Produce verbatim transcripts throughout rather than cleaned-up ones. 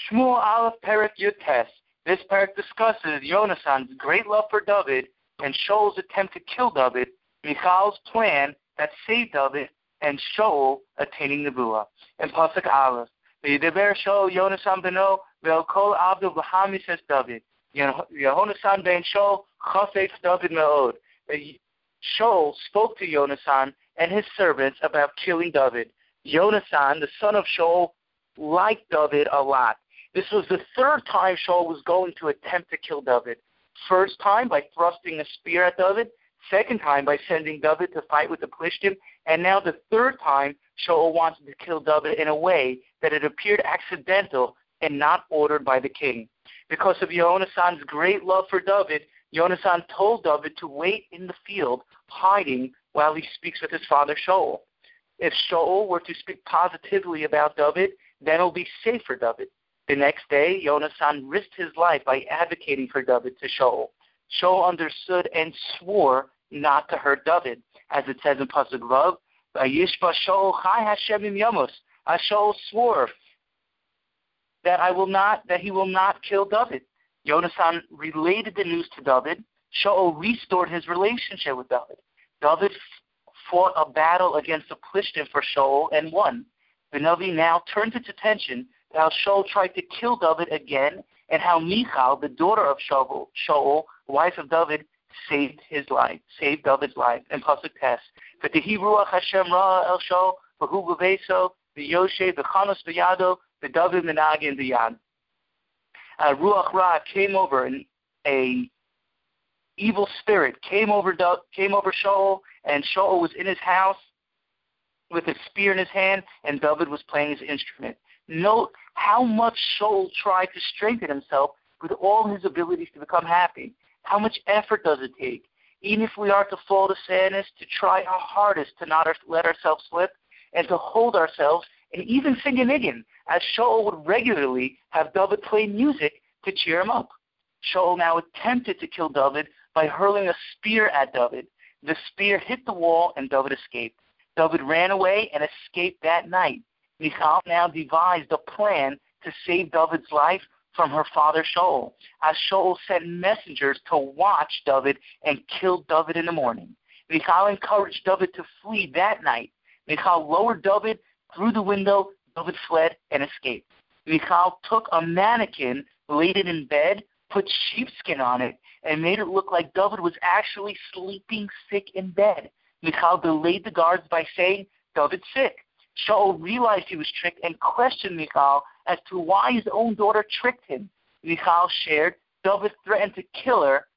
Shmuel Aleph Perek Yutes. This parak discusses Yonasan's great love for David and Shaul's attempt to kill David, Michal's plan that saved David, and Shaul attaining Nebuah. In Pasuk Aleph, V'yidaber Shaul Yonasan beno ve'el kol avdu v'hami says David. Yonasan ben Shaul chafetz David me'od. Shaul spoke to Yonasan and his servants about killing David. Yonasan, the son of Shaul, liked David a lot. This was the third time Shaul was going to attempt to kill David. First time by thrusting a spear at David. Second time by sending David to fight with the Plishtim. And now the third time Shaul wanted to kill David in a way that it appeared accidental and not ordered by the king. Because of Yonasan's great love for David, Yonasan told David to wait in the field, hiding while he speaks with his father Shaul. If Shaul were to speak positively about David, then it will be safe for David. The next day, Yonasan risked his life by advocating for David to Shaul. Shaul understood and swore not to hurt David, as it says in Pasuk Vav, "Vayishba Shaul chai Hashem im yamos." As Shaul swore that I will not, that he will not kill David. Yonasan related the news to David. Shaul restored his relationship with David. David fought a battle against the Plishtim for Shaul and won. The Navi now turns its attention to how Shaul tried to kill David again, and how Michal, the daughter of Shaul, Shaul, wife of David, saved his life, saved David's life. And Pasuk Tes, "V'tehi ruach Hashem ra el Shaul, v'hu b'veiso, v'yoshe, v'chanos v'yado, v'David menagin v'yad." Uh, Ruach Ra came over, and a evil spirit came over came over Shaul, and Shaul was in his house with a spear in his hand, and David was playing his instrument. Note how much Shaul tried to strengthen himself with all his abilities to become happy. How much effort does it take? Even if we are to fall to sadness, to try our hardest to not let ourselves slip, and to hold ourselves, and even sing a niggin, as Shaul would regularly have David play music to cheer him up. Shaul now attempted to kill David by hurling a spear at David. The spear hit the wall, and David escaped. David ran away and escaped that night. Michal now devised a plan to save David's life from her father Shaul, as Shaul sent messengers to watch David and kill David in the morning. Michal encouraged David to flee that night. Michal lowered David through the window. David fled and escaped. Michal took a mannequin, laid it in bed, put sheepskin on it, and made it look like David was actually sleeping sick in bed. Michal delayed the guards by saying, "David's sick." Shaul realized he was tricked and questioned Michal as to why his own daughter tricked him. Michal shared David threatened to kill her,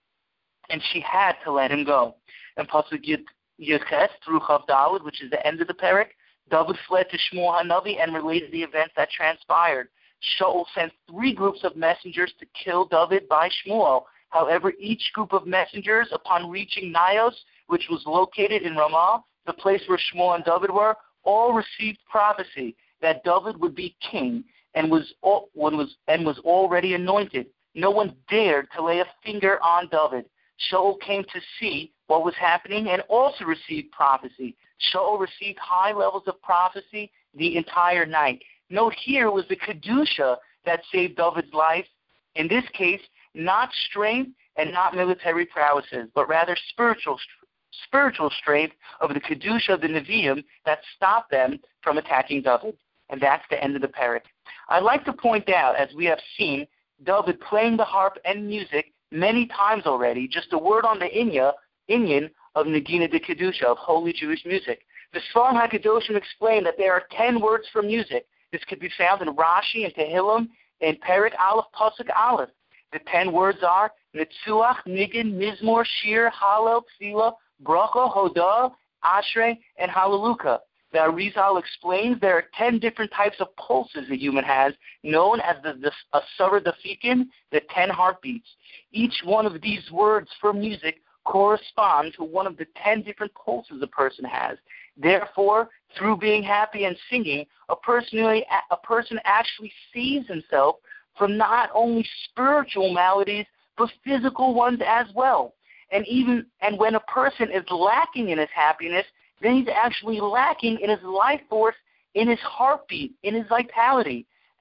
and she had to let him go. In Pasuk Yudches through Chav Daled, which is the end of the parak, David fled to Shmuel HaNavi and related the events that transpired. Shaul sent three groups of messengers to kill David by Shmuel. However, each group of messengers, upon reaching Nios, which was located in Ramah, the place where Shmuel and David were, all received prophecy that David would be king and was, all, was, and was already anointed. No one dared to lay a finger on David. Shaul came to see what was happening and also received prophecy. Shaul received high levels of prophecy the entire night. Note here was the Kedusha that saved David's life. In this case, not strength and not military prowesses, but rather spiritual strength. spiritual strength of the Kedusha of the Nevi'im that stopped them from attacking David. And that's the end of the parak. I'd like to point out, as we have seen, David playing the harp and music many times already, just a word on the inya, inyan of Negina de Kedusha, of holy Jewish music. The Sfarim HaKadoshim explain that there are ten words for music. This could be found in Rashi and Tehillim and Parak Aleph Pasuk Aleph. The ten words are Netzuach, Niggin, Mizmor, Shir, Hallel, Tefillah, Bracha, Hodah, Ashrei, and Hallelujah. The Arizal explains there are ten different types of pulses a human has, known as the, the Asara Dafikin, the ten heartbeats. Each one of these words for music correspond to one of the ten different pulses a person has. Therefore, through being happy and singing, a person, a person actually saves himself from not only spiritual maladies, but physical ones as well. And even and when a person is lacking in his happiness, then he's actually lacking in his life force, in his heartbeat, in his vitality.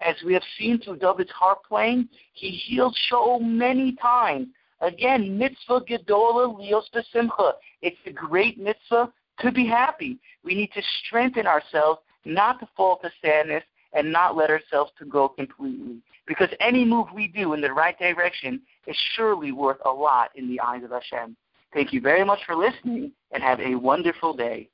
As we have seen through David's harp playing, he healed Shaul many times. Again, mitzvah gedola lios b'simcha. It's a great mitzvah to be happy. We need to strengthen ourselves not to fall to sadness and not let ourselves to go completely. Because any move we do in the right direction is surely worth a lot in the eyes of Hashem. Thank you very much for listening, and have a wonderful day.